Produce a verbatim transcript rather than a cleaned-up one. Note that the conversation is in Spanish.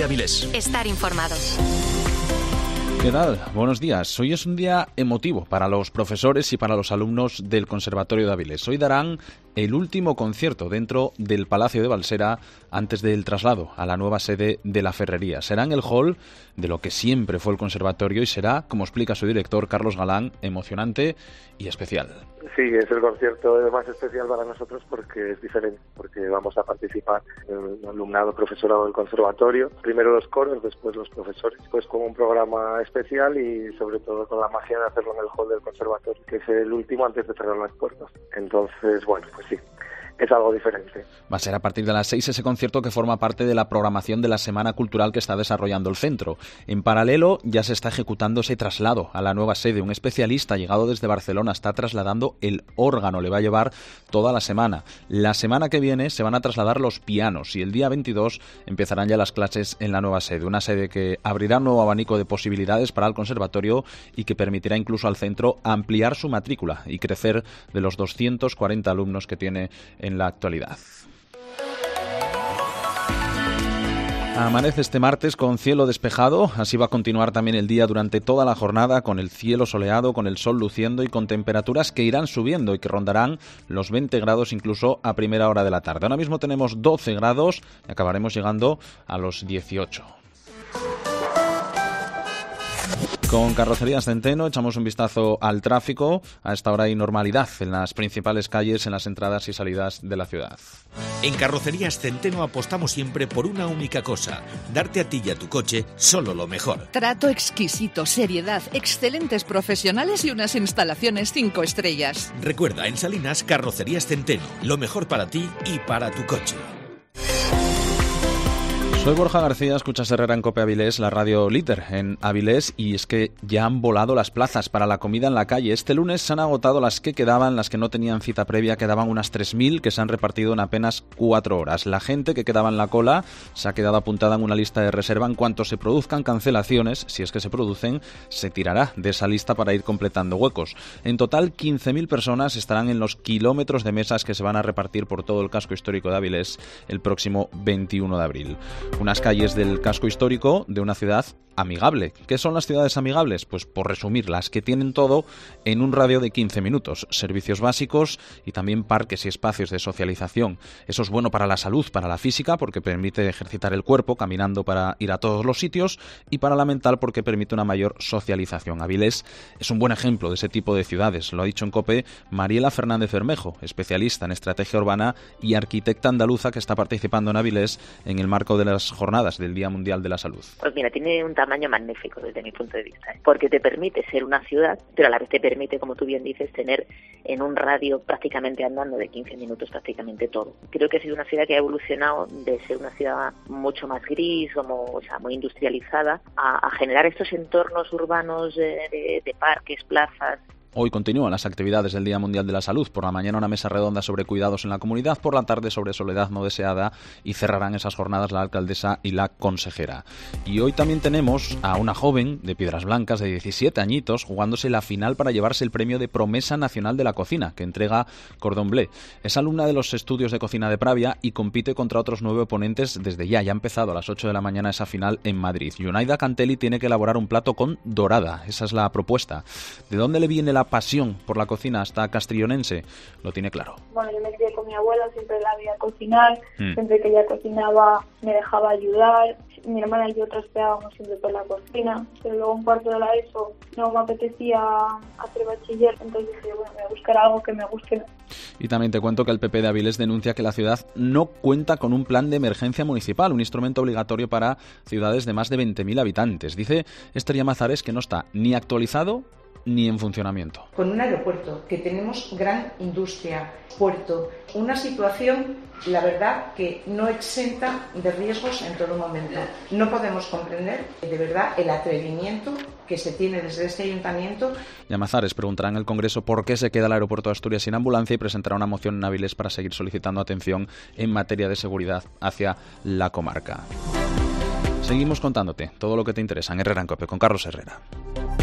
COPE Avilés. Estar informado. ¿Qué tal? Buenos días. Hoy es un día emotivo para los profesores y para los alumnos del Conservatorio de Avilés. Hoy darán el último concierto dentro del Palacio de Balsera antes del traslado a la nueva sede de la Ferrería. Será en el hall de lo que siempre fue el conservatorio y será, como explica su director Carlos Galán, emocionante y especial. Sí, es el concierto más especial para nosotros porque es diferente, porque vamos a participar el alumnado, profesorado del conservatorio, primero los coros, después los profesores, pues con un programa especial y sobre todo con la magia de hacerlo en el hall del conservatorio, que es el último antes de cerrar las puertas. Entonces, bueno, pues sí, es algo diferente. Va a ser a partir de las seis ese concierto que forma parte de la programación de la Semana Cultural que está desarrollando el centro. En paralelo, ya se está ejecutando ese traslado a la nueva sede. Un especialista llegado desde Barcelona está trasladando el órgano, le va a llevar toda la semana. La semana que viene se van a trasladar los pianos y el día veintidós empezarán ya las clases en la nueva sede. Una sede que abrirá un nuevo abanico de posibilidades para el conservatorio y que permitirá incluso al centro ampliar su matrícula y crecer de los doscientos cuarenta alumnos que tiene en la actualidad. Amanece este martes con cielo despejado, así va a continuar también el día durante toda la jornada con el cielo soleado, con el sol luciendo y con temperaturas que irán subiendo y que rondarán los veinte grados incluso a primera hora de la tarde. Ahora mismo tenemos doce grados y acabaremos llegando a los dieciocho. Con Carrocerías Centeno echamos un vistazo al tráfico. A esta hora hay normalidad en las principales calles, en las entradas y salidas de la ciudad. En Carrocerías Centeno apostamos siempre por una única cosa: darte a ti y a tu coche solo lo mejor. Trato exquisito, seriedad, excelentes profesionales y unas instalaciones cinco estrellas. Recuerda, en Salinas, Carrocerías Centeno, lo mejor para ti y para tu coche. Soy Borja García, escuchas Herrera en COPE Avilés, la radio líder en Avilés, y es que ya han volado las plazas para la comida en la calle. Este lunes se han agotado las que quedaban, las que no tenían cita previa, quedaban unas tres mil que se han repartido en apenas cuatro horas. La gente que quedaba en la cola se ha quedado apuntada en una lista de reserva. En cuanto se produzcan cancelaciones, si es que se producen, se tirará de esa lista para ir completando huecos. En total, quince mil personas estarán en los kilómetros de mesas que se van a repartir por todo el casco histórico de Avilés el próximo veintiuno de abril. Unas calles del casco histórico de una ciudad amigable. ¿Qué son las ciudades amigables? Pues por resumir, las que tienen todo en un radio de quince minutos. Servicios básicos y también parques y espacios de socialización. Eso es bueno para la salud, para la física, porque permite ejercitar el cuerpo caminando para ir a todos los sitios, y para la mental porque permite una mayor socialización. Avilés es un buen ejemplo de ese tipo de ciudades. Lo ha dicho en COPE Mariela Fernández Bermejo, especialista en estrategia urbana y arquitecta andaluza que está participando en Avilés en el marco de las jornadas del Día Mundial de la Salud. Pues mira, tiene un tamaño magnífico desde mi punto de vista, ¿eh? Porque te permite ser una ciudad, pero a la vez te permite, como tú bien dices, tener en un radio prácticamente andando de quince minutos prácticamente todo. Creo que ha sido una ciudad que ha evolucionado de ser una ciudad mucho más gris, como, o sea, muy industrializada, a, a generar estos entornos urbanos de, de, de parques, plazas. Hoy continúan las actividades del Día Mundial de la Salud. Por la mañana una mesa redonda sobre cuidados en la comunidad, por la tarde sobre soledad no deseada, y cerrarán esas jornadas la alcaldesa y la consejera. Y hoy también tenemos a una joven de Piedras Blancas de diecisiete añitos jugándose la final para llevarse el premio de Promesa Nacional de la Cocina que entrega Cordon Bleu. Es alumna de los estudios de cocina de Pravia y compite contra otros nueve oponentes desde ya. Ya ha empezado a las ocho de la mañana esa final en Madrid. Yunaida Cantelli tiene que elaborar un plato con dorada. Esa es la propuesta. ¿De dónde le viene la pasión por la cocina hasta castrillonense? Lo tiene claro. Bueno, yo me crié con mi abuela, siempre la vi a cocinar, mm. siempre que ella cocinaba me dejaba ayudar, mi hermana y yo traspeábamos siempre por la cocina, pero luego un cuarto de la ESO no me apetecía hacer bachiller, entonces dije, bueno, voy a buscar algo que me guste. Y también te cuento que el P P de Avilés denuncia que la ciudad no cuenta con un plan de emergencia municipal, un instrumento obligatorio para ciudades de más de veinte mil habitantes. Dice Esther Llamazares que no está ni actualizado ni en funcionamiento. Con un aeropuerto, que tenemos gran industria, puerto, una situación, la verdad, que no exenta de riesgos en todo momento. No podemos comprender, de verdad, el atrevimiento que se tiene desde este ayuntamiento. Llamazares preguntará en el Congreso por qué se queda el aeropuerto de Asturias sin ambulancia y presentará una moción en Avilés para seguir solicitando atención en materia de seguridad hacia la comarca. Seguimos contándote todo lo que te interesa en Herrera en COPE con Carlos Herrera.